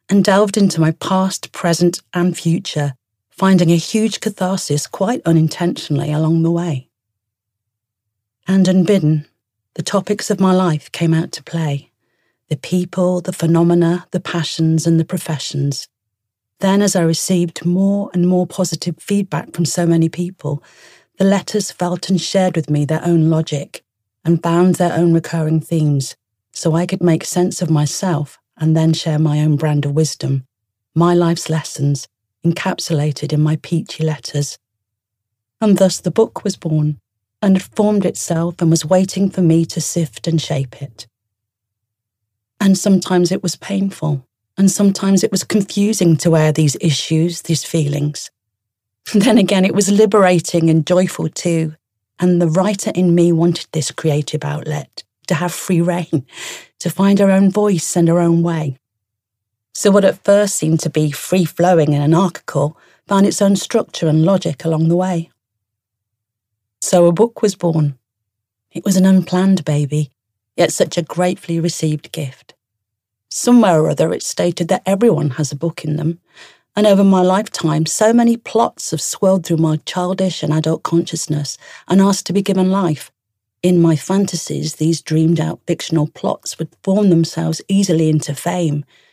and delved into my past, present, and future, finding a huge catharsis quite unintentionally along the way. And unbidden, the topics of my life came out to play. The people, the phenomena, the passions, and the professions. Then, as I received more and more positive feedback from so many people, the letters felt and shared with me their own logic and found their own recurring themes, so I could make sense of myself and then share my own brand of wisdom, my life's lessons, encapsulated in my peachy letters. And thus the book was born, and had formed itself and was waiting for me to sift and shape it. And sometimes it was painful, and sometimes it was confusing to air these issues, these feelings. Then again, it was liberating and joyful too, and the writer in me wanted this creative outlet, to have free rein, to find her own voice and her own way. So what at first seemed to be free-flowing and anarchical found its own structure and logic along the way. So a book was born. It was an unplanned baby, yet such a gratefully received gift. Somewhere or other it stated that everyone has a book in them, and over my lifetime so many plots have swirled through my childish and adult consciousness and asked to be given life. In my fantasies, these dreamed-out fictional plots would form themselves easily into fame,